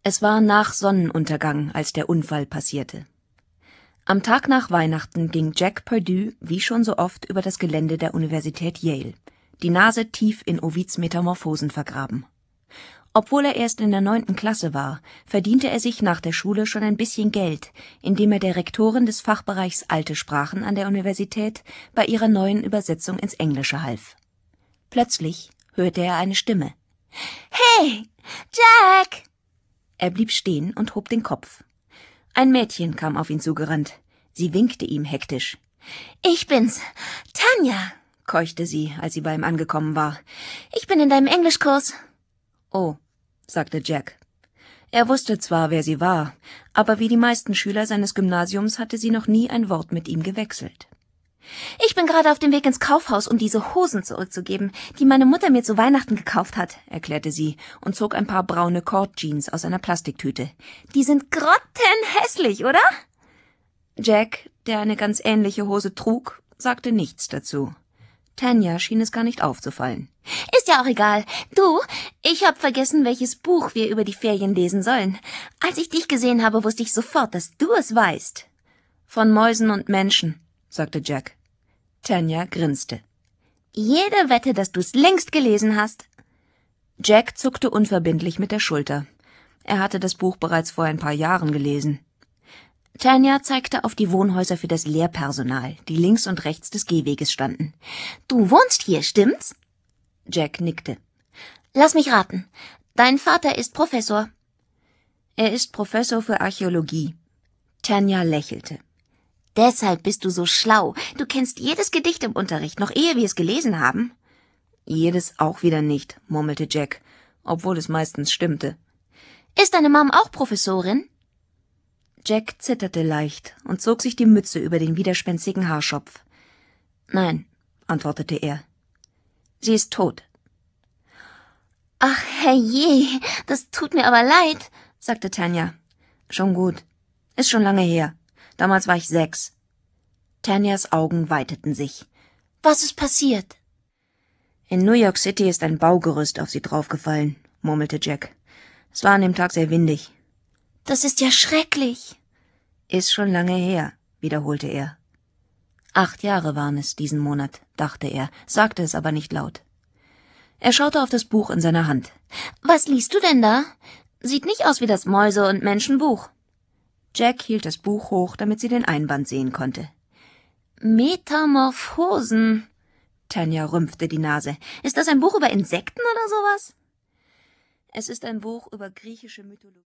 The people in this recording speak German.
Es war nach Sonnenuntergang, als der Unfall passierte. Am Tag nach Weihnachten ging Jack Perdue, wie schon so oft, über das Gelände der Universität Yale, die Nase tief in Ovids Metamorphosen vergraben. Obwohl er erst in der 9. Klasse war, verdiente er sich nach der Schule schon ein bisschen Geld, indem er der Rektorin des Fachbereichs Alte Sprachen an der Universität bei ihrer neuen Übersetzung ins Englische half. Plötzlich hörte er eine Stimme. »Hey, Jack!« Er blieb stehen und hob den Kopf. Ein Mädchen kam auf ihn zugerannt. Sie winkte ihm hektisch. »Ich bin's, Tanja«, keuchte sie, als sie bei ihm angekommen war. »Ich bin in deinem Englischkurs.« »Oh«, sagte Jack. Er wusste zwar, wer sie war, aber wie die meisten Schüler seines Gymnasiums hatte sie noch nie ein Wort mit ihm gewechselt. »Ich bin gerade auf dem Weg ins Kaufhaus, um diese Hosen zurückzugeben, die meine Mutter mir zu Weihnachten gekauft hat«, erklärte sie und zog ein paar braune Cord-Jeans aus einer Plastiktüte. »Die sind grottenhässlich, oder?« Jack, der eine ganz ähnliche Hose trug, sagte nichts dazu. Tanja schien es gar nicht aufzufallen. »Ist ja auch egal. Du, ich hab vergessen, welches Buch wir über die Ferien lesen sollen. Als ich dich gesehen habe, wusste ich sofort, dass du es weißt.« »Von Mäusen und Menschen«, sagte Jack. Tanja grinste. »Jede Wette, dass du's längst gelesen hast.« Jack zuckte unverbindlich mit der Schulter. Er hatte das Buch bereits vor ein paar Jahren gelesen. Tanja zeigte auf die Wohnhäuser für das Lehrpersonal, die links und rechts des Gehweges standen. »Du wohnst hier, stimmt's?« Jack nickte. »Lass mich raten. Dein Vater ist Professor.« »Er ist Professor für Archäologie.« Tanja lächelte. »Deshalb bist du so schlau. Du kennst jedes Gedicht im Unterricht, noch ehe wir es gelesen haben.« »Jedes auch wieder nicht«, murmelte Jack, obwohl es meistens stimmte. »Ist deine Mom auch Professorin?« Jack zitterte leicht und zog sich die Mütze über den widerspenstigen Haarschopf. »Nein«, antwortete er. »Sie ist tot.« »Ach, herrje, das tut mir aber leid«, sagte Tanja. »Schon gut. Ist schon lange her. Damals war ich 6. Tanjas Augen weiteten sich. »Was ist passiert?« »In New York City ist ein Baugerüst auf sie draufgefallen«, murmelte Jack. »Es war an dem Tag sehr windig.« »Das ist ja schrecklich.« »Ist schon lange her«, wiederholte er. 8 Jahre waren es diesen Monat, dachte er, sagte es aber nicht laut. Er schaute auf das Buch in seiner Hand. »Was liest du denn da? Sieht nicht aus wie das Mäuse- und Menschenbuch.« Jack hielt das Buch hoch, damit sie den Einband sehen konnte. »Metamorphosen«, Tanja rümpfte die Nase. »Ist das ein Buch über Insekten oder sowas?« »Es ist ein Buch über griechische Mythologie.«